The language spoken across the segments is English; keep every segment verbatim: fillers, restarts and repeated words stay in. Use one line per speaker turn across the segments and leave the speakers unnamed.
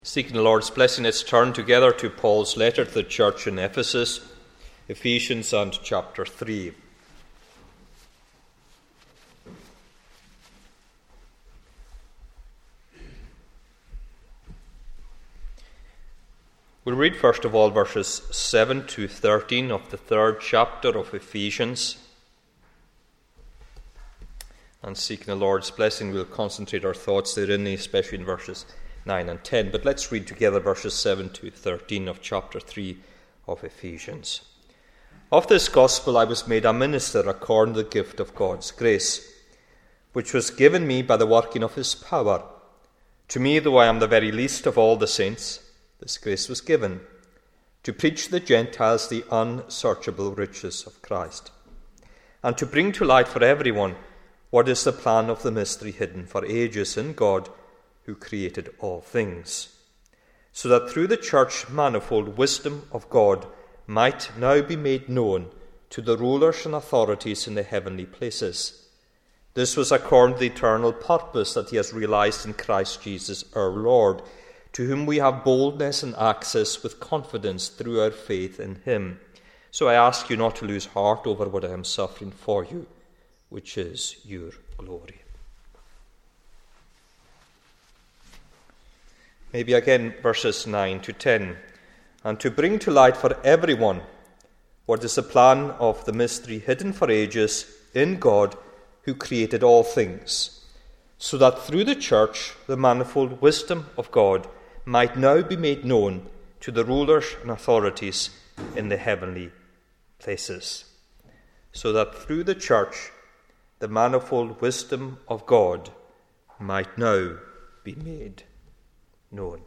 Seeking the Lord's blessing, let's turn together to Paul's letter to the church in Ephesus, Ephesians and chapter three. We'll read first of all verses seven to thirteen of the third chapter of Ephesians. And seeking the Lord's blessing, we'll concentrate our thoughts therein, especially in verses nine and ten. But let's read together verses seven to thirteen of chapter three of Ephesians. Of this gospel I was made a minister according to the gift of God's grace, which was given me by the working of his power. To me, though I am the very least of all the saints, this grace was given, to preach to the Gentiles the unsearchable riches of Christ, and to bring to light for everyone what is the plan of the mystery hidden for ages in God, who created all things, so that through the church manifold wisdom of God might now be made known to the rulers and authorities in the heavenly places. This was according to the eternal purpose that he has realized in Christ Jesus our Lord, to whom we have boldness and access with confidence through our faith in him. So I ask you not to lose heart over what I am suffering for you, which is your glory. Maybe again verses nine to ten. And to bring to light for everyone what is the plan of the mystery hidden for ages in God, who created all things, so that through the church the manifold wisdom of God might now be made known to the rulers and authorities in the heavenly places. So that through the church the manifold wisdom of God might now be made known.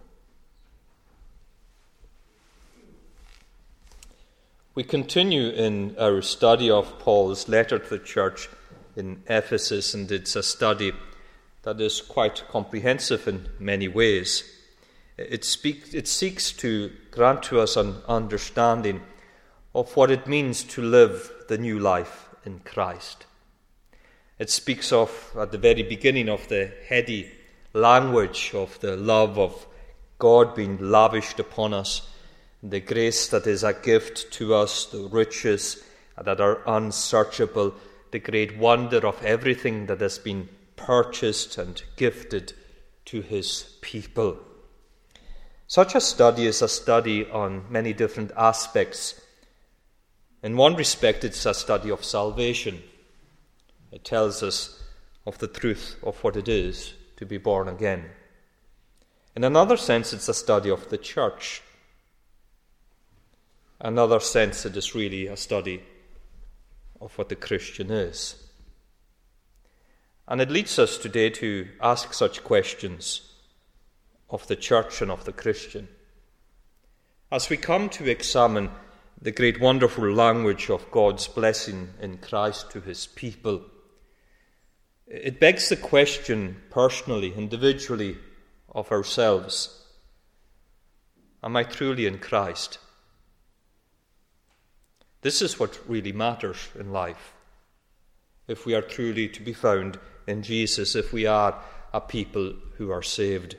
We continue in our study of Paul's letter to the church in Ephesus, and it's a study that is quite comprehensive in many ways. It, speak, it seeks to grant to us an understanding of what it means to live the new life in Christ. It speaks of, at the very beginning, of the heady language of the love of God being lavished upon us, the grace that is a gift to us, the riches that are unsearchable, the great wonder of everything that has been purchased and gifted to his people. Such a study is a study on many different aspects. In one respect, it's a study of salvation. It tells us of the truth of what it is to be born again. In another sense, it's a study of the church. Another sense, it is really a study of what the Christian is. And it leads us today to ask such questions of the church and of the Christian. As we come to examine the great wonderful language of God's blessing in Christ to his people, it begs the question personally, individually, of ourselves. Am I truly in Christ? This is what really matters in life. If we are truly to be found in Jesus, if we are a people who are saved.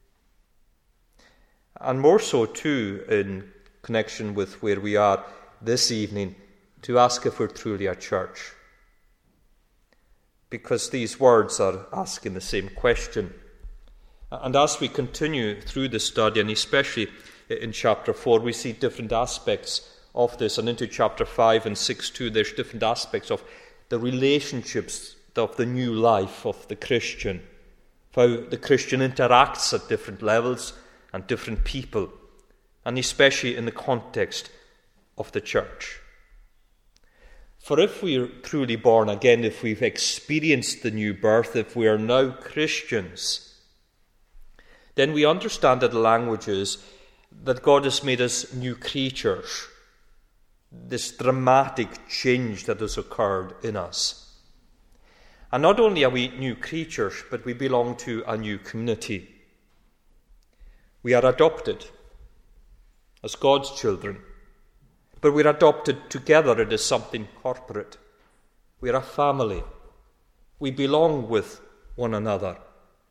And more so too, in connection with where we are this evening, to ask if we're truly a church. Because these words are asking the same question. And as we continue through the study, and especially in chapter four, we see different aspects of this, and into chapter five and six too, there's different aspects of the relationships of the new life of the Christian, how the Christian interacts at different levels and different people, and especially in the context of the church. For if we are truly born again, if we've experienced the new birth, if we are now Christians, then we understand that the language is that God has made us new creatures. This dramatic change that has occurred in us. And not only are we new creatures, but we belong to a new community. We are adopted as God's children, but we're adopted together. It is something corporate. We're a family. We belong with one another.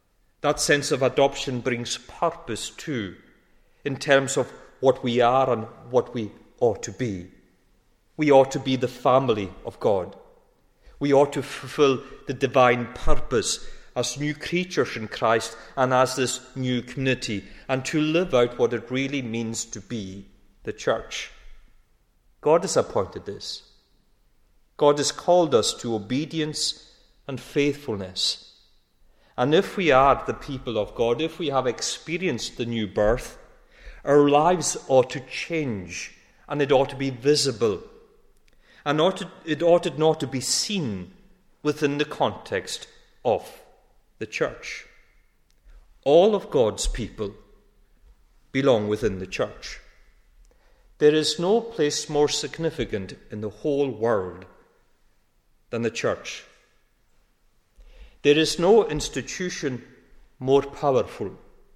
That sense of adoption brings purpose too, in terms of what we are and what we ought to be. We ought to be the family of God. We ought to fulfill the divine purpose as new creatures in Christ and as this new community, and to live out what it really means to be the church. God has appointed this. God has called us to obedience and faithfulness. And if we are the people of God, if we have experienced the new birth, our lives ought to change, and it ought to be visible. And ought to, it ought not to be seen within the context of the church. All of God's people belong within the church. There is no place more significant in the whole world than the church. There is no institution more powerful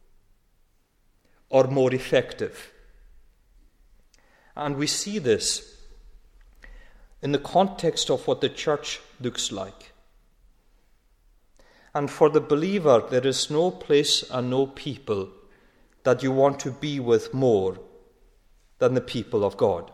or more effective. And we see this in the context of what the church looks like. And for the believer, there is no place and no people that you want to be with more than the people of God.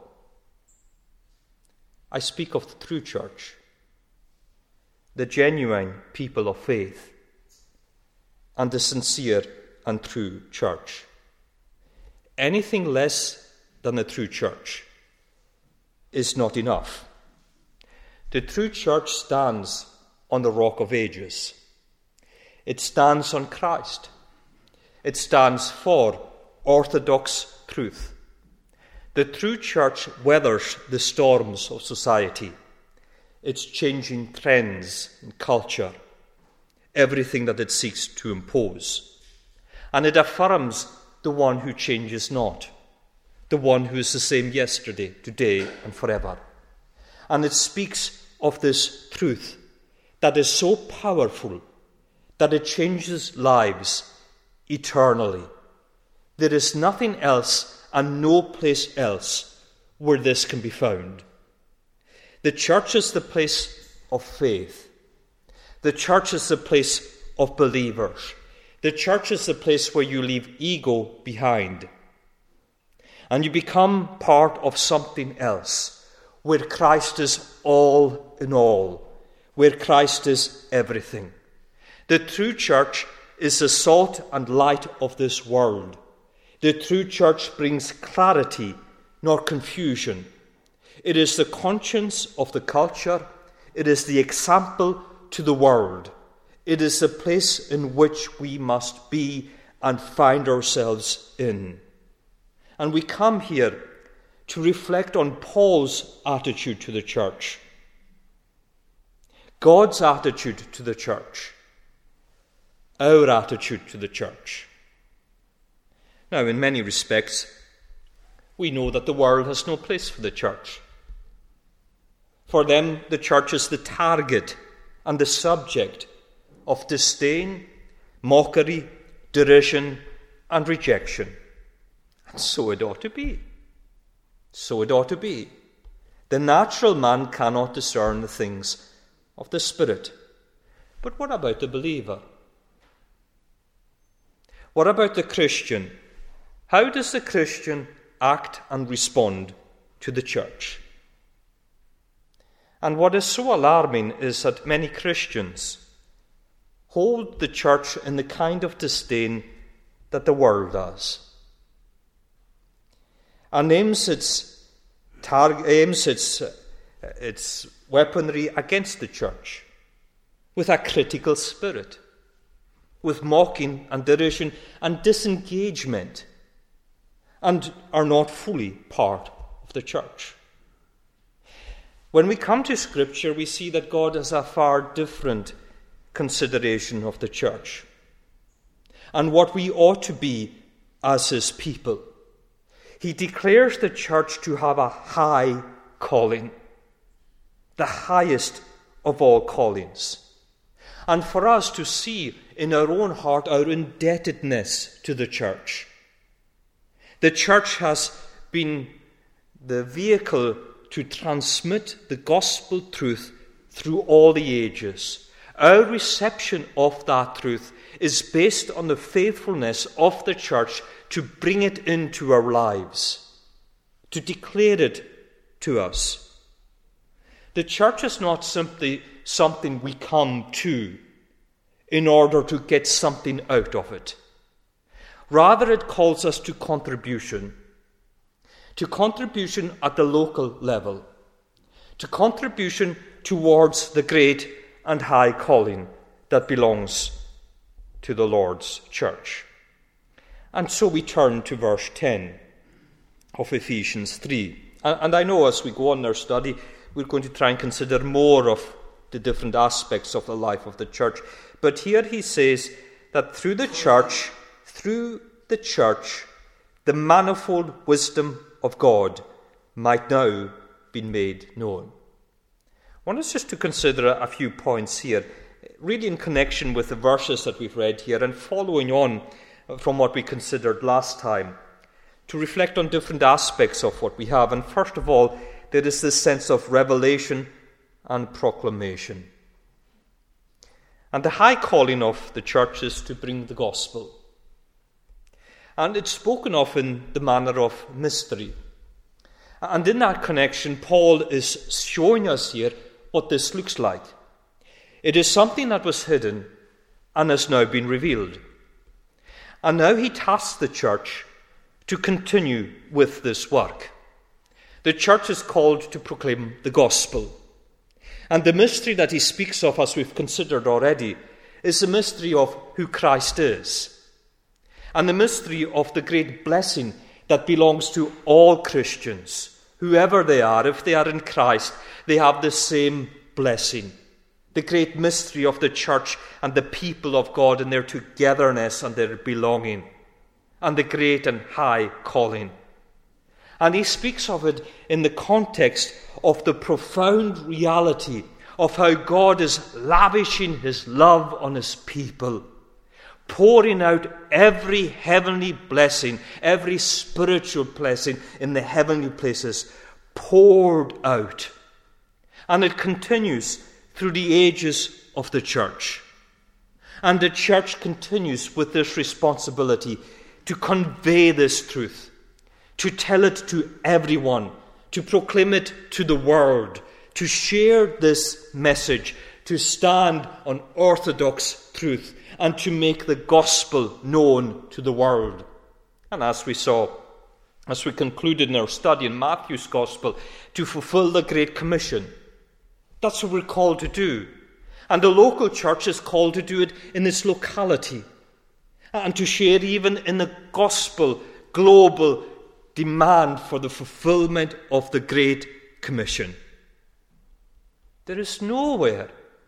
I speak of the true church, the genuine people of faith, and the sincere and true church. Anything less than the true church is not enough. The true church stands on the rock of ages. It stands on Christ. It stands for orthodox truth. The true church weathers the storms of society, its changing trends and culture, everything that it seeks to impose. And it affirms the one who changes not, the one who is the same yesterday, today, and forever. And it speaks of this truth that is so powerful that it changes lives eternally. There is nothing else and no place else where this can be found. The church is the place of faith. The church is the place of believers. The church is the place where you leave ego behind and you become part of something else, where Christ is all in all, where Christ is everything. The true church is the salt and light of this world. The true church brings clarity, not confusion. It is the conscience of the culture. It is the example to the world. It is the place in which we must be and find ourselves in. And we come here to reflect on Paul's attitude to the church, God's attitude to the church, our attitude to the church. Now, in many respects, we know that the world has no place for the church. For them, the church is the target and the subject of disdain, mockery, derision, and rejection. And so it ought to be. So it ought to be. The natural man cannot discern the things of the Spirit. But what about the believer? What about the Christian? How does the Christian act and respond to the church? And what is so alarming is that many Christians hold the church in the kind of disdain that the world does, and aims its, tar- aims its, uh, its weaponry against the church with a critical spirit, with mocking and derision and disengagement, and are not fully part of the church. When we come to Scripture, we see that God has a far different consideration of the church and what we ought to be as his people. He declares the church to have a high calling, the highest of all callings, and for us to see in our own heart our indebtedness to the church. The church has been the vehicle to transmit the gospel truth through all the ages. Our reception of that truth is based on the faithfulness of the church to bring it into our lives, to declare it to us. The church is not simply something we come to in order to get something out of it. Rather, it calls us to contribution, to contribution at the local level, to contribution towards the great and high calling that belongs to the Lord's church. And so we turn to verse ten of Ephesians three. And I know as we go on in our study, we're going to try and consider more of the different aspects of the life of the church. But here he says that through the church, through the church, the manifold wisdom of God might now be made known. I want us just to consider a few points here, really in connection with the verses that we've read here and following on from what we considered last time, to reflect on different aspects of what we have. And first of all, there is this sense of revelation and proclamation. And the high calling of the church is to bring the gospel. And it's spoken of in the manner of mystery. And in that connection, Paul is showing us here what this looks like. It is something that was hidden and has now been revealed. And now he tasks the church to continue with this work. The church is called to proclaim the gospel. And the mystery that he speaks of, as we've considered already, is the mystery of who Christ is. And the mystery of the great blessing that belongs to all Christians, whoever they are. If they are in Christ, they have the same blessing. The great mystery of the church and the people of God and their togetherness and their belonging, and the great and high calling. And he speaks of it in the context of the profound reality of how God is lavishing his love on his people, pouring out every heavenly blessing, every spiritual blessing in the heavenly places, poured out. And it continues through the ages of the church. And the church continues with this responsibility to convey this truth, to tell it to everyone, to proclaim it to the world, to share this message, to stand on orthodox truth, and to make the gospel known to the world. And as we saw, as we concluded in our study in Matthew's gospel, to fulfill the Great Commission. That's what we're called to do. And the local church is called to do it in its locality, and to share even in the gospel global demand for the fulfillment of the Great Commission. There is nowhere,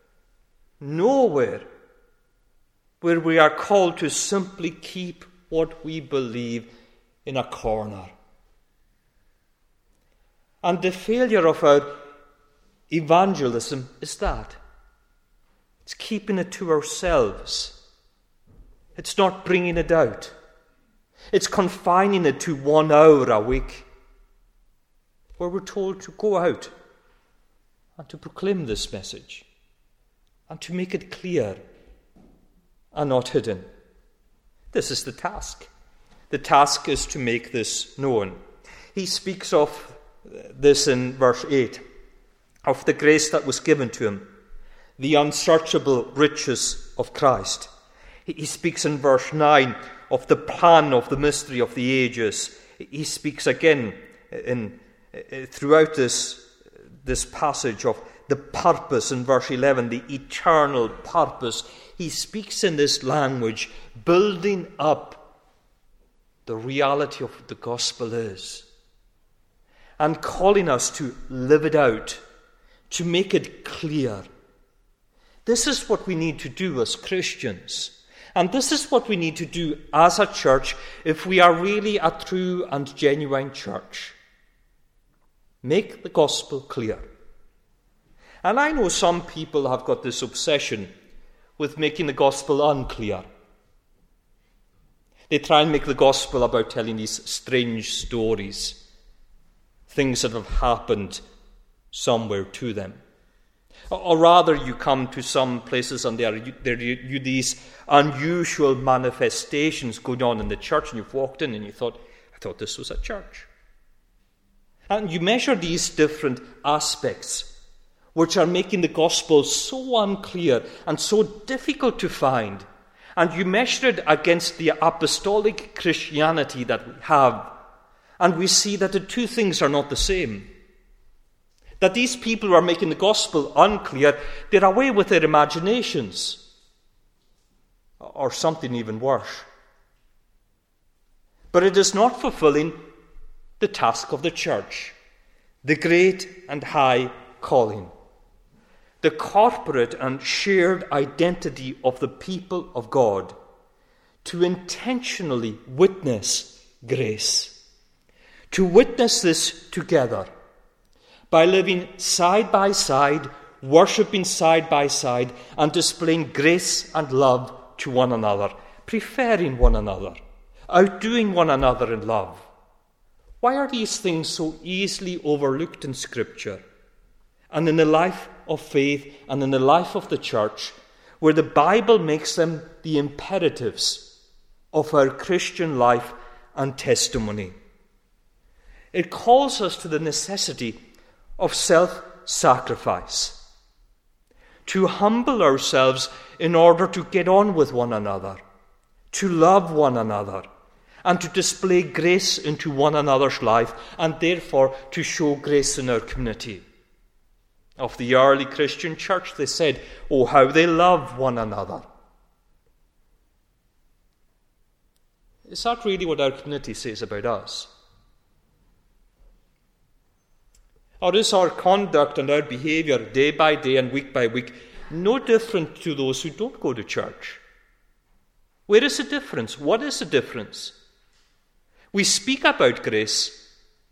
nowhere where we are called to simply keep what we believe in a corner. And the failure of our evangelism is that. It's keeping it to ourselves. It's not bringing it out. It's confining it to one hour a week, where we're told to go out and to proclaim this message and to make it clear and not hidden. This is the task. The task is to make this known. He speaks of this in verse eight, of the grace that was given to him, the unsearchable riches of Christ. He speaks in verse nine of the plan of the mystery of the ages. He speaks again in throughout this, this passage of the purpose in verse eleven, the eternal purpose. He speaks in this language, building up the reality of what the gospel is, and calling us to live it out, to make it clear. This is what we need to do as Christians. And this is what we need to do as a church if we are really a true and genuine church. Make the gospel clear. And I know some people have got this obsession with making the gospel unclear. They try and make the gospel about telling these strange stories, things that have happened somewhere to them. Or rather, you come to some places and there are, there are these unusual manifestations going on in the church, and you've walked in and you thought, I thought this was a church. And you measure these different aspects which are making the gospel so unclear and so difficult to find. And you measure it against the apostolic Christianity that we have. And we see that the two things are not the same. That these people who are making the gospel unclear, they're away with their imaginations. Or something even worse. But it is not fulfilling the task of the church, the great and high calling, the corporate and shared identity of the people of God, to intentionally witness grace, to witness this together by living side by side, worshipping side by side, and displaying grace and love to one another, preferring one another, outdoing one another in love. Why are these things so easily overlooked in Scripture and in the life of faith and in the life of the church, where the Bible makes them the imperatives of our Christian life and testimony? It calls us to the necessity of self-sacrifice, to humble ourselves in order to get on with one another, to love one another, and to display grace into one another's life, and therefore to show grace in our community. Of the early Christian church, they said, oh, how they love one another. Is that really what our community says about us? Or is our conduct and our behaviour day by day and week by week no different to those who don't go to church? Where is the difference? What is the difference? We speak about grace.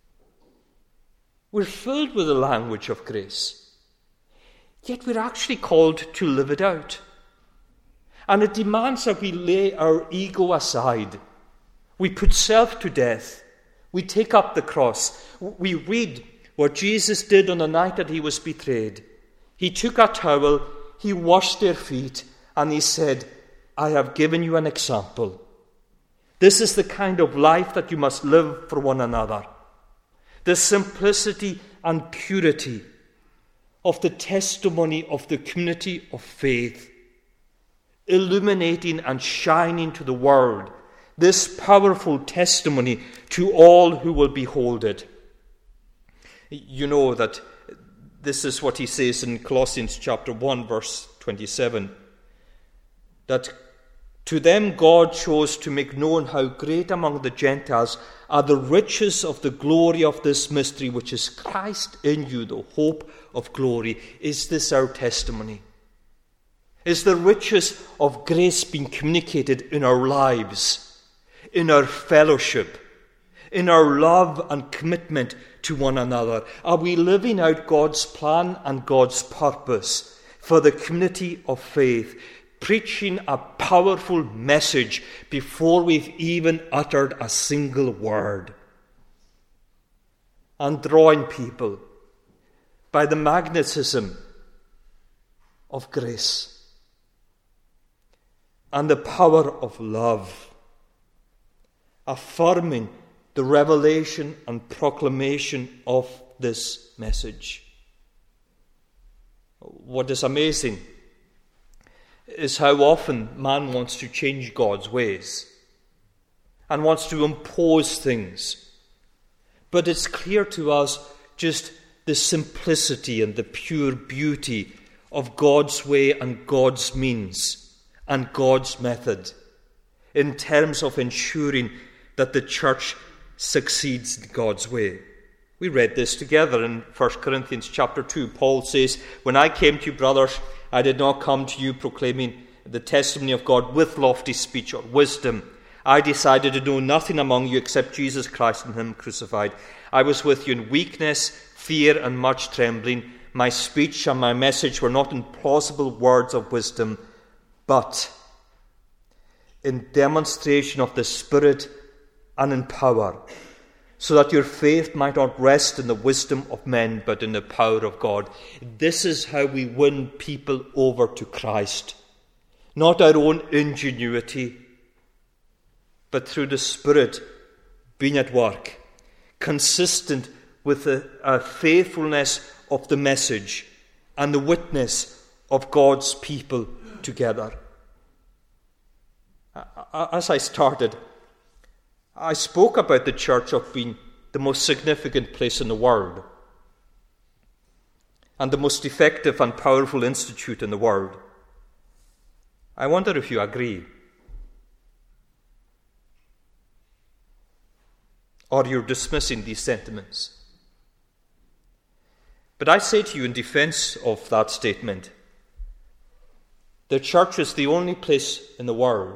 We're filled with the language of grace. Yet we're actually called to live it out. And it demands that we lay our ego aside. We put self to death. We take up the cross. We read what Jesus did on the night that he was betrayed. He took a towel, he washed their feet, and he said, I have given you an example. This is the kind of life that you must live for one another. The simplicity and purity of the testimony of the community of faith, illuminating and shining to the world this powerful testimony to all who will behold it. You know that this is what he says in Colossians chapter one, verse twenty-seven, that to them God chose to make known how great among the Gentiles are the riches of the glory of this mystery, which is Christ in you, the hope of glory. Is this our testimony? Is the riches of grace being communicated in our lives, in our fellowship, in our love and commitment to one another? Are we living out God's plan and God's purpose for the community of faith, preaching a powerful message before we've even uttered a single word, and drawing people by the magnetism of grace and the power of love, affirming the revelation and proclamation of this message? What is amazing is how often man wants to change God's ways and wants to impose things. But it's clear to us just the simplicity and the pure beauty of God's way and God's means and God's method in terms of ensuring that the church succeeds in God's way. We read this together in First Corinthians chapter two. Paul says, when I came to you, brothers, I did not come to you proclaiming the testimony of God with lofty speech or wisdom. I decided to know nothing among you except Jesus Christ and him crucified. I was with you in weakness, fear, and much trembling. My speech and my message were not in plausible words of wisdom, but in demonstration of the Spirit and in power, so that your faith might not rest in the wisdom of men, but in the power of God. This is how we win people over to Christ. Not our own ingenuity, but through the Spirit being at work, consistent with the uh, faithfulness of the message and the witness of God's people together. As I started, I spoke about the church of being the most significant place in the world and the most effective and powerful institute in the world. I wonder if you agree. Or you're dismissing these sentiments. But I say to you in defense of that statement, the church is the only place in the world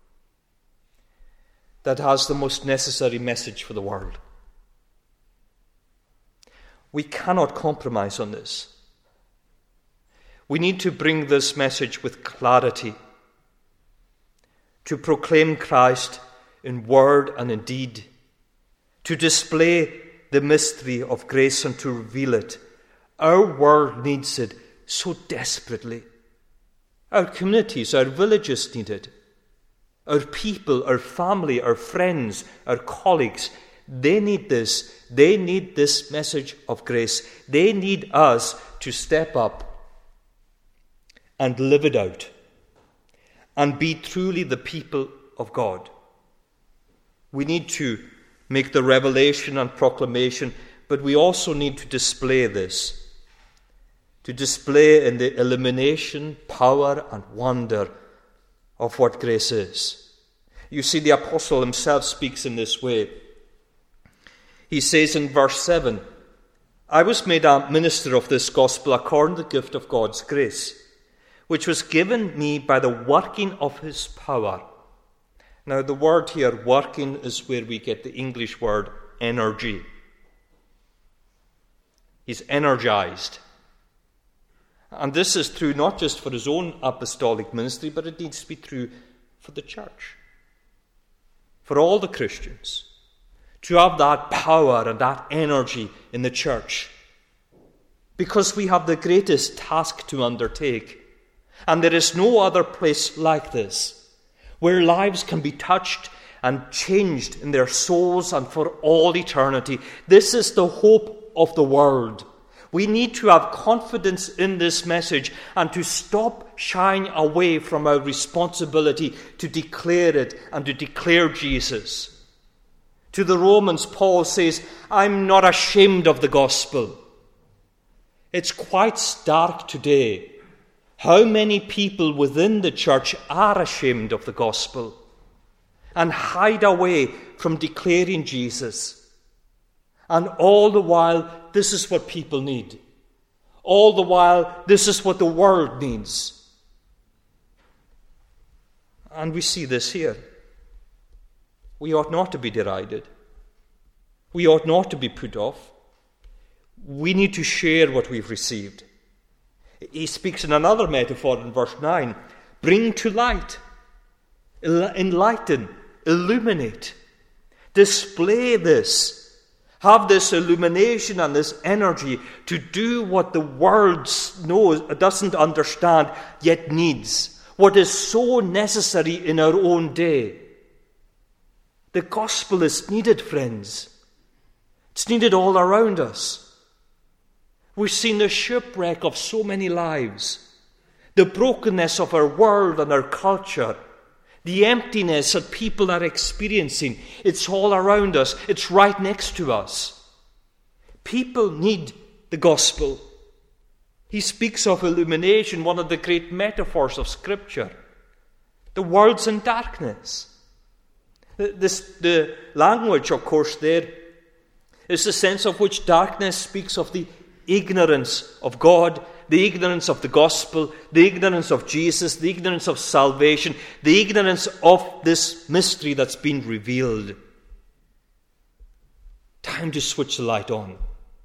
that has the most necessary message for the world. We cannot compromise on this. We need to bring this message with clarity, to proclaim Christ in word and in deed, to display the mystery of grace and to reveal it. Our world needs it so desperately. Our communities, our villages need it. Our people, our family, our friends, our colleagues, they need this. They need this message of grace. They need us to step up and live it out and be truly the people of God. We need to make the revelation and proclamation, but we also need to display this, to display in the illumination, power, and wonder of what grace is. You see, the apostle himself speaks in this way. He says in verse seven, I was made a minister of this gospel according to the gift of God's grace, which was given me by the working of his power. Now, the word here, working, is where we get the English word energy. He's energized. And this is true not just for his own apostolic ministry, but it needs to be true for the church, for all the Christians, to have that power and that energy in the church, because we have the greatest task to undertake, and there is no other place like this, where lives can be touched and changed in their souls and for all eternity. This is the hope of the world. We need to have confidence in this message and to stop shying away from our responsibility to declare it and to declare Jesus. To the Romans, Paul says, I'm not ashamed of the gospel. It's quite stark today how many people within the church are ashamed of the gospel and hide away from declaring Jesus. And all the while, this is what people need. All the while, this is what the world needs. And we see this here. We ought not to be derided. We ought not to be put off. We need to share what we've received. He speaks in another metaphor in verse nine. Bring to light, enlighten, illuminate, display this. Have this illumination and this energy to do what the world knows, doesn't understand, yet needs. What is so necessary in our own day. The gospel is needed, friends. It's needed all around us. We've seen the shipwreck of so many lives, the brokenness of our world and our culture, the emptiness that people are experiencing. It's all around us. It's right next to us. People need the gospel. He speaks of illumination, one of the great metaphors of Scripture. The world's in darkness. This, the language, of course, there is the sense of which darkness speaks of the ignorance of God, the ignorance of the gospel, the ignorance of Jesus, the ignorance of salvation, the ignorance of this mystery that's been revealed. Time to switch the light on.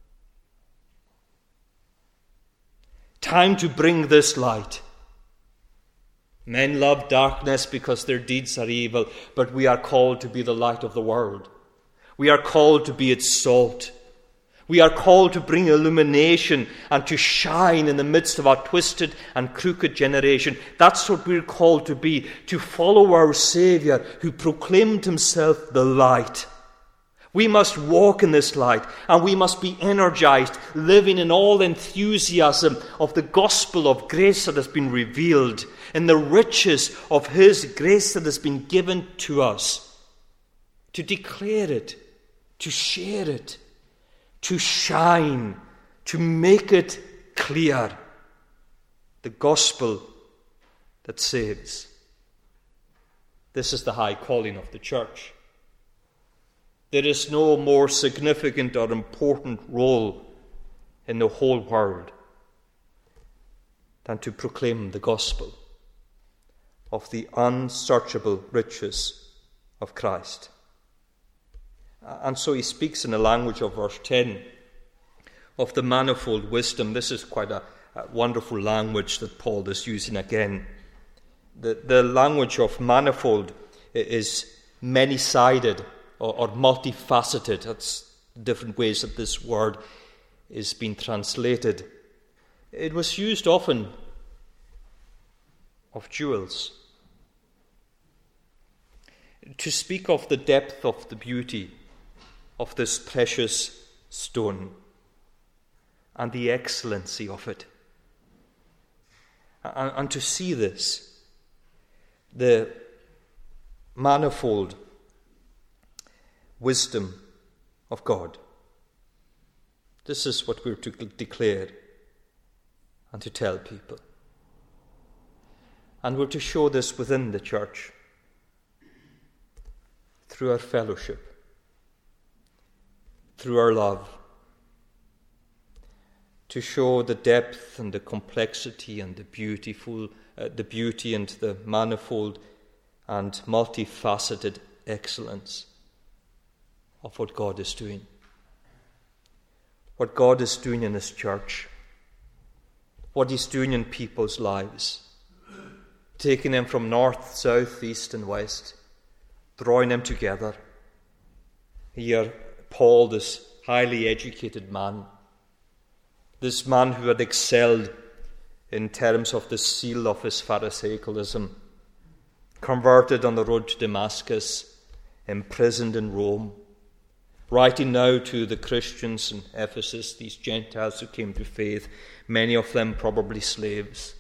Time to bring this light. Men love darkness because their deeds are evil, but we are called to be the light of the world. We are called to be its salt. We are called to bring illumination and to shine in the midst of our twisted and crooked generation. That's what we're called to be, to follow our Saviour who proclaimed himself the light. We must walk in this light, and we must be energized, living in all enthusiasm of the gospel of grace that has been revealed, in the riches of his grace that has been given to us, to declare it, to share it, to shine, to make it clear. The gospel that saves. This is the high calling of the church. There is no more significant or important role in the whole world than to proclaim the gospel of the unsearchable riches of Christ. And so he speaks in the language of verse ten of the manifold wisdom. This is quite a, a wonderful language that Paul is using again. The, the language of manifold is many-sided or, or multifaceted. That's different ways that this word is being translated. It was used often of jewels, to speak of the depth of the beauty of this precious stone and the excellency of it. And, and to see this, the manifold wisdom of God. This is what we're to declare and to tell people. And we're to show this within the church through our fellowship, through our love, to show the depth and the complexity and the beautiful, uh, the beauty and the manifold and multifaceted excellence of what God is doing. What God is doing in his church. What he's doing in people's lives. Taking them from north, south, east and west. Drawing them together. Here, Paul, this highly educated man, this man who had excelled in terms of the seal of his Pharisaicalism, converted on the road to Damascus, imprisoned in Rome, writing now to the Christians in Ephesus, these Gentiles who came to faith, many of them probably slaves.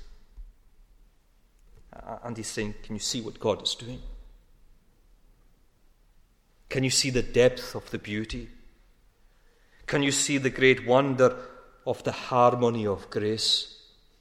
And he's saying, can you see what God is doing? Can you see the depth of the beauty? Can you see the great wonder of the harmony of grace?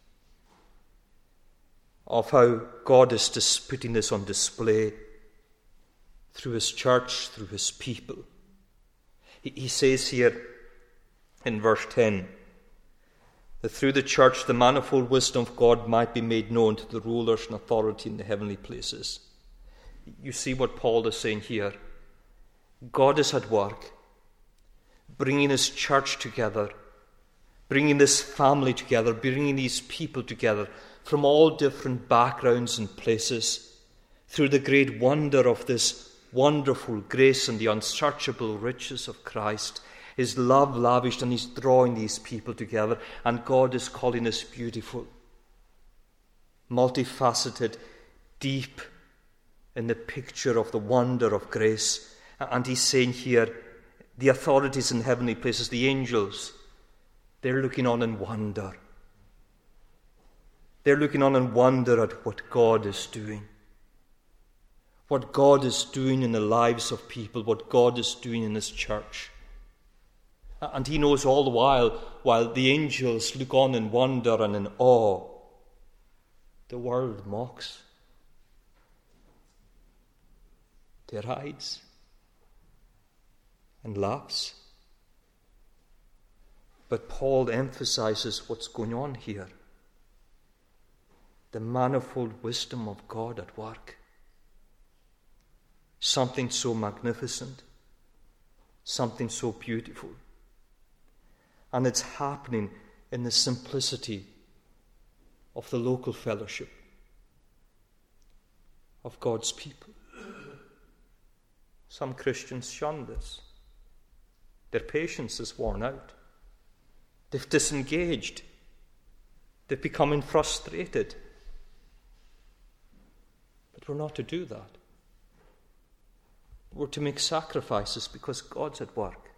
Of how God is dis- putting this on display through his church, through his people. He, he says here in verse ten that through the church the manifold wisdom of God might be made known to the rulers and authority in the heavenly places. You see what Paul is saying here. God is at work, bringing his church together, bringing this family together, bringing these people together from all different backgrounds and places through the great wonder of this wonderful grace and the unsearchable riches of Christ. His love lavished, and he's drawing these people together, and God is calling us beautiful, multifaceted, deep in the picture of the wonder of grace. And he's saying here, the authorities in heavenly places, the angels, they're looking on in wonder. They're looking on in wonder at what God is doing. What God is doing in the lives of people, what God is doing in his church. And he knows all the while, while the angels look on in wonder and in awe, the world mocks, derides, and laughs. But Paul emphasizes what's going on here. The manifold wisdom of God at work. Something so magnificent, something so beautiful. And it's happening in the simplicity of the local fellowship of God's people. Some Christians shun this. Their patience is worn out. They've disengaged. They've become frustrated. But we're not to do that. We're to make sacrifices because God's at work.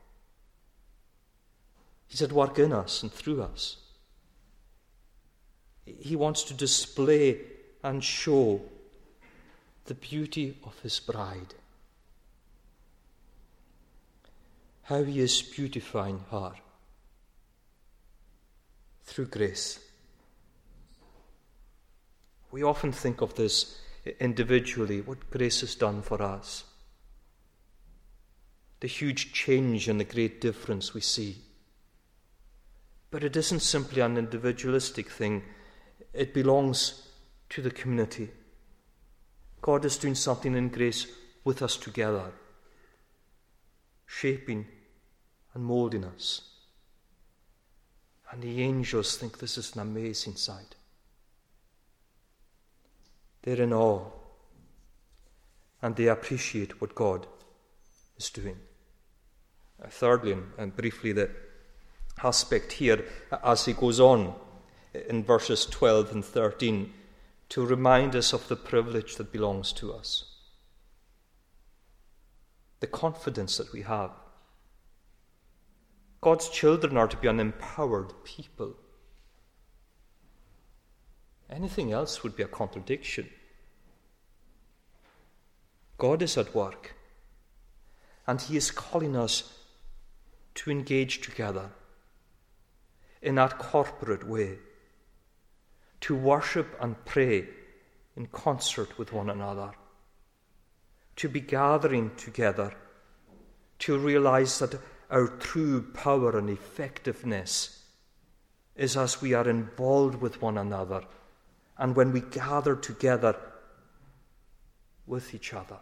He's at work in us and through us. He wants to display and show the beauty of his bride. How he is beautifying her through grace. We often think of this individually, what grace has done for us. The huge change and the great difference we see. But it isn't simply an individualistic thing. It belongs to the community. God is doing something in grace with us together, shaping and molding us. And the angels think this is an amazing sight. They're in awe, and they appreciate what God is doing. Uh, thirdly, and briefly, the aspect here as he goes on in verses twelve and thirteen to remind us of the privilege that belongs to us, the confidence that we have. God's children are to be an empowered people. Anything else would be a contradiction. God is at work, and he is calling us to engage together in that corporate way, to worship and pray in concert with one another, to be gathering together, to realize that our true power and effectiveness is as we are involved with one another and when we gather together with each other.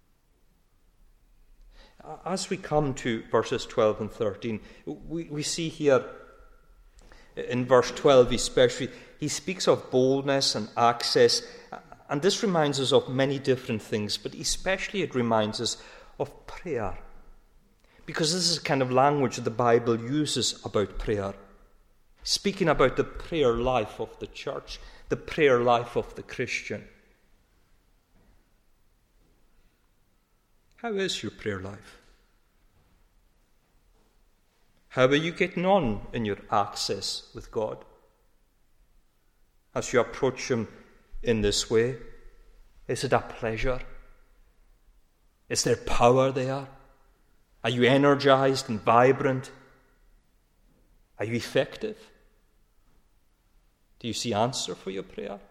As we come to verses twelve and thirteen, we, we see here in verse twelve especially, he speaks of boldness and access, and this reminds us of many different things, but especially it reminds us of prayer, because this is the kind of language that the Bible uses about prayer, speaking about the prayer life of the church, the prayer life of the Christian. How is your prayer life? How are you getting on in your access with God? As you approach him in this way, is it a pleasure? Is there power there? Are you energized and vibrant? Are you effective? Do you see answer for your prayer?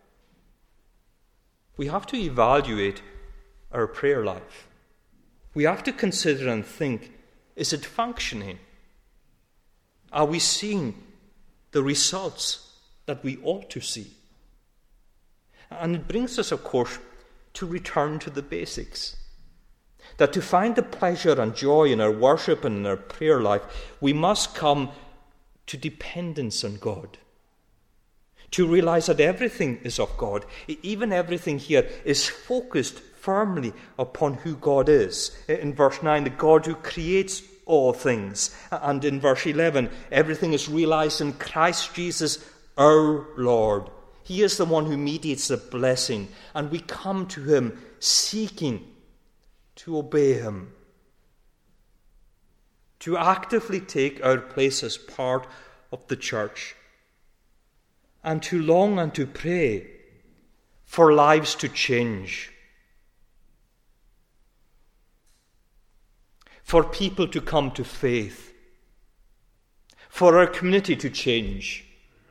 We have to evaluate our prayer life. We have to consider and think, is it functioning? Are we seeing the results that we ought to see? And it brings us, of course, to return to the basics. That to find the pleasure and joy in our worship and in our prayer life, we must come to dependence on God. To realize that everything is of God. Even everything here is focused firmly upon who God is. In verse nine, the God who creates all things. And in verse eleven, everything is realized in Christ Jesus our Lord. He is the one who mediates the blessing, and we come to him seeking to obey him, to actively take our place as part of the church, and to long and to pray for lives to change, for people to come to faith, for our community to change.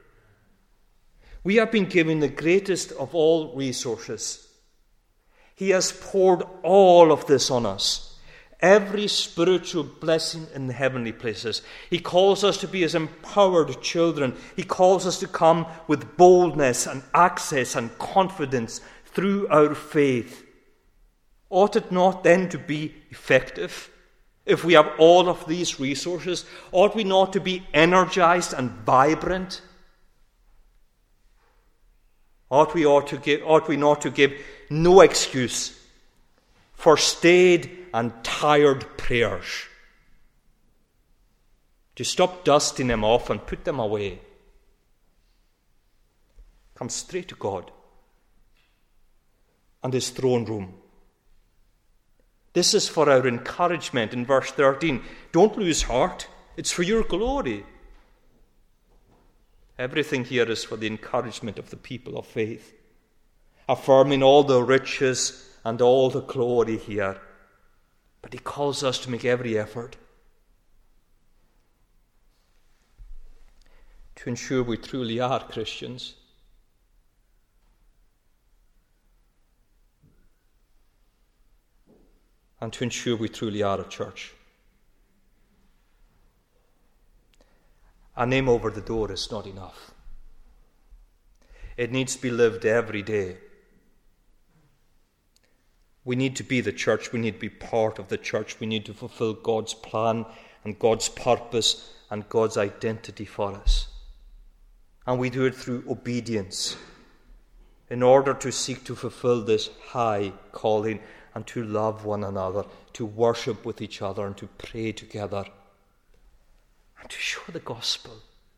We have been given the greatest of all resources. He has poured all of this on us, every spiritual blessing in the heavenly places. He calls us to be his empowered children. He calls us to come with boldness and access and confidence through our faith. Ought it not then to be effective? If we have all of these resources, ought we not to be energized and vibrant? Ought we ought to give, ought we not to give no excuse for staid and tired prayers? to stop dusting them off and put them away. Come straight to God and his throne room. This is for our encouragement in verse thirteen. Don't lose heart. It's for your glory. Everything here is for the encouragement of the people of faith, affirming all the riches and all the glory here. But he calls us to make every effort to ensure we truly are Christians. And to ensure we truly are a church. A name over the door is not enough. It needs to be lived every day. We need to be the church. We need to be part of the church. We need to fulfill God's plan and God's purpose and God's identity for us. And we do it through obedience in order to seek to fulfill this high calling and to love one another, to worship with each other and to pray together and to show the gospel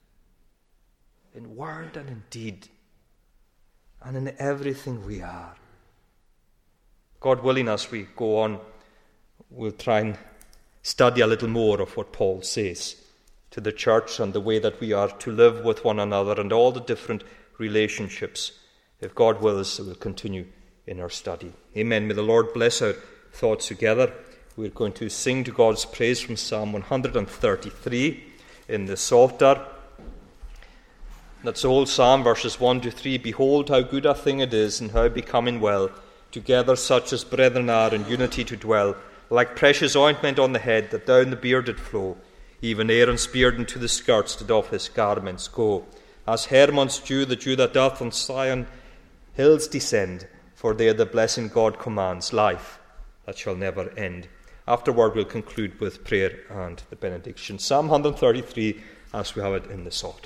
in word and in deed and in everything we are. God willing, as we go on, we'll try and study a little more of what Paul says to the church and the way that we are to live with one another and all the different relationships. If God wills, we'll continue in our study. Amen. May the Lord bless our thoughts together. We're going to sing to God's praise from Psalm one thirty-three in the Psalter. That's the whole psalm, verses one to three. Behold, how good a thing it is, and how becoming well, together such as brethren are in unity to dwell, like precious ointment on the head, that down the beard did flow. Even Aaron's beard into the skirts did off his garments go. As Hermon's dew, the dew that doth on Sion hills descend, for there the blessing God commands, life that shall never end. Afterward we'll conclude with prayer and the benediction. Psalm one thirty-three, as we have it in the Psalter.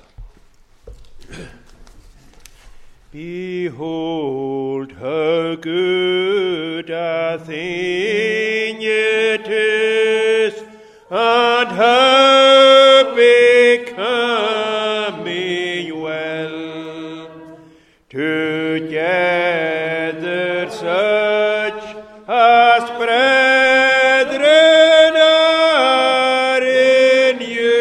Behold, how good a thing it is, and how becoming well, together such as brethren are in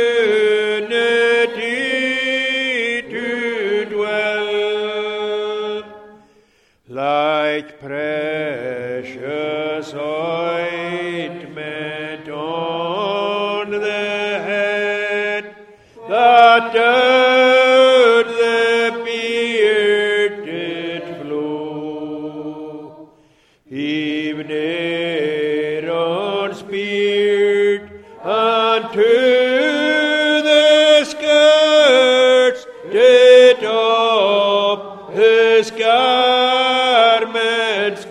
unity to dwell, like precious ointment on the head, that down the beard did flow. Even Aaron's beard unto the skirts did up his garments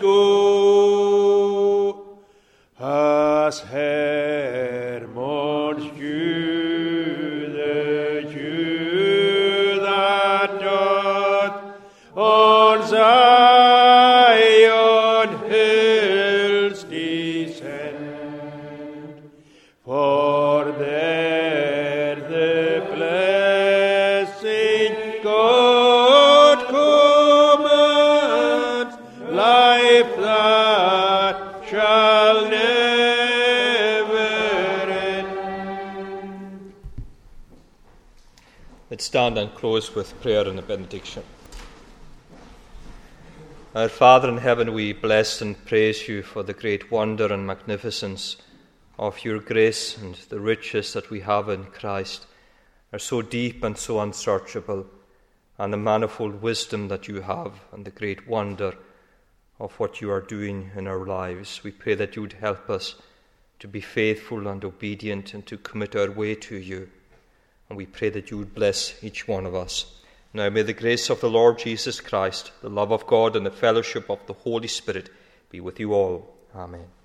go, as Hermon's dew, the dew that doth on Zion hills descend. For there the blessing God commands, life that shall never end.
Let's stand and close with prayer and a benediction. Our Father in heaven, we bless and praise you for the great wonder and magnificence of your grace, and the riches that we have in Christ are so deep and so unsearchable, and the manifold wisdom that you have and the great wonder of what you are doing in our lives. We pray that you would help us to be faithful and obedient and to commit our way to you. And we pray that you would bless each one of us. Now may the grace of the Lord Jesus Christ, the love of God, and the fellowship of the Holy Spirit be with you all. Amen.